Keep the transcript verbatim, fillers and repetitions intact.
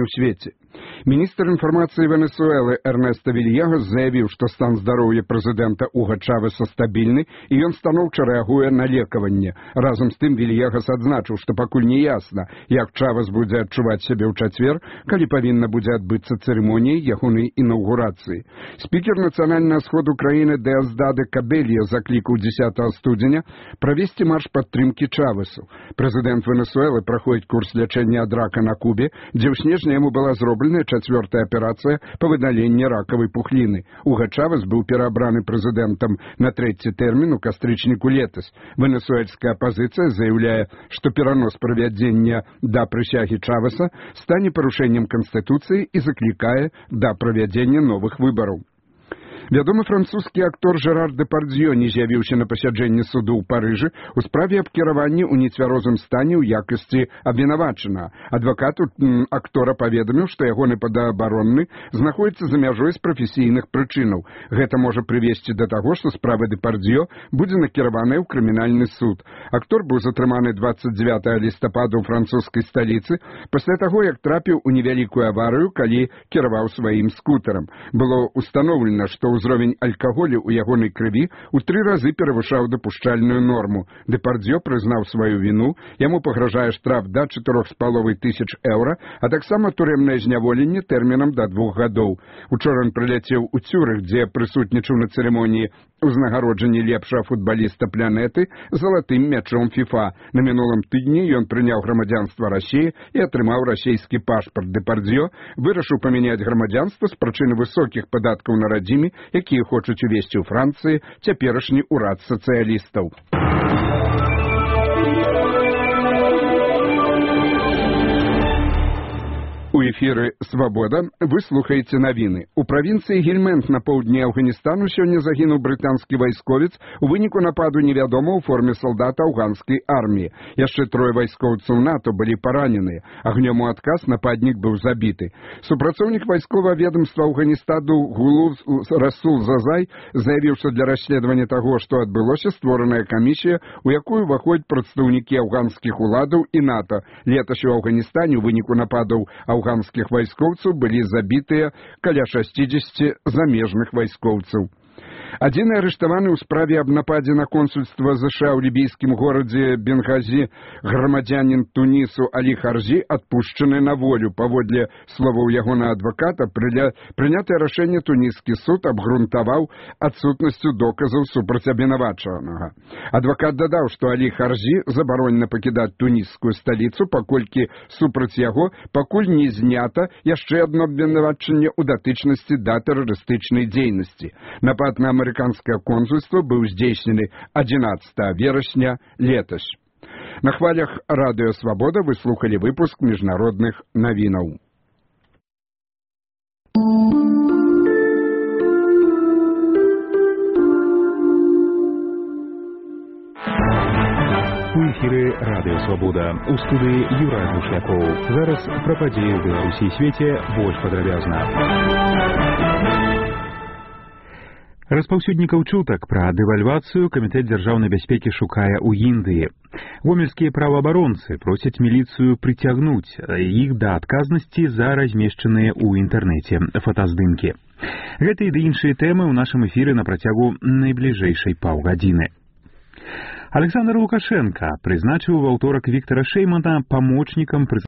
ў свеце. Міністр інфармацыі Венесуэлы Эрнесто Вильягас заявіў, што стан здароўя прэзідэнта Уга Чавеса стабільны і ён станоўча рэагуе на лекаванне. Разам з тым Вильягас адзначыў, што пакуль не ясна, як Чавес будзе адчуваць сябе ў чацвер, калі павінна будзе адбыцца цырымонія ягонай інаўгурацыі. Спікер нацыянальнага сходу краіны Деосдадо Кабельо заклікаў дзесятага студзеня правесці марш падтрымкі Чавесу. Прэзідэнт Венесуэлы праходзіць курс лячэння ад рака на Кубе, дзе ў снежні яму была зробленая чацвёртая аперацыя па выдаленні ракавай пухліны. Уга Чавес быў пераабраны прэзідэнтам на трэці тэрмін у кастрычніку летась. Венесуэльская апазіцыя заяўляе, што перанос правядзення да прысягі Чавеса стане парушэннем канстытуцыі і заклікае да правядзення новых выбараў. Вядомы французскі актор Жерар Депардзьё не з'явіўся на пасяджэнні суду ў Парыжы ў справе аб кіраванні ў нецвярозым стане ў якасці абвінавачанага. Адвакат актора паведаміў, што ягоны падабаронны знаходзіцца за мяжой з прафесійных прычынаў. Гэта можа прывесці да таго, што справа Депардзьё будзе накіраваная ў крымінальны суд. Актор быў затрыманы дваццаць дзевятага лістапада ў французскай сталіцы пасля таго, як трапіў у невялікую аварыю, калі кіраваў сваім скутарам. Было ўстаноўлена, што ўзровень алкаголю ў ягонай крыві ў тры разы перавышаў дапушчальную норму. Депардзьё прызнаў сваю віну, яму пагражае штраф да чатырох з паловай тысяч еўра, а таксама турэмнае зняволенне тэрмінам да двух гадоў. Учора ён прыляцеў у Цюрых, дзе прысутнічаў на цырымоніі узнагароджанні лепшага футбаліста планеты залатым мячом фіфа. На мінулым тыдні ён прыняў грамадзянства Расіі і атрымаў расійскі пашпарт. Депардзьё вырашыў памяняць грамадзянства з прычыны высокіх падаткаў на радзіме, якія хочуць увесці ў Францыі цяперашні ўрад сацыялістаў. У эфіры «Свабода» вы слухаеце навіны. У правінцыі Гельмэнт на поўдні Афганістану сёння загінуў брытанскі вайсковец у выніку нападу невядома ў форме салдата афганскай арміі. Яшчэ трое вайскоўцаў НАТО былі параненыя. Агнём у адказ нападнік быў забіты. Супрацоўнік вайсковага ведамства Афганістану Гулу Расул Зазай заявіў, што для расследавання таго, што адбылося, створаная камісія, у якую ўваходзяць прадстаўнікі афганскіх уладаў і НАТО. Летась у Афганістане ў выніку нападаў афганскіх вайскоўцаў былі забітыя каля шасцідзесяці замежных вайскоўцаў. Адзіны арыштаваны ў справе аб нападзе на консульства ЗША ў лібійскім горадзе Бенгазі грамадзянін Тунісу Алі Харзі адпушчаны на волю. Паводле словаў ягонага адваката, прынятае рашэнне туніскі суд абгрунтаваў адсутнасцю доказаў супраць абвінавачанага. Адвакат дадаў, што Алі Харзі забаронена пакідаць туніскую сталіцу, паколькі супраць яго пакуль не знята яшчэ адно абвінавачанне ў датычнасці да тэрарыстычнай дзейнасці. Напад на амерыканскае консульство быў здзейснены адзінаццатага верасня летась. На хвалях радыё «Свабода» вы слухалі выпуск міжнародных навінаў. У эфіры радыё «Свабода». У студыі Юрай Глушякоў. Зараз пра падзеі ў Беларусі і свеце больш падрабязна. Распаўсюднікаў чутак пра дэвальвацыю камітэт дзяржаўнай бяспекі шукае ў Індыі. Гомельскія праваабаронцы просяць міліцыю прыцягнуць іх да адказнасці за размешчаныя ў інтэрнэце фотаздымкі. Гэта і ды іншыя тэмы ў нашым эфіры на працягу найбліжэйшай паўгадзіны. Александр Лукашенко прызначыў ва ўторак Віктара Шэймана памочнікам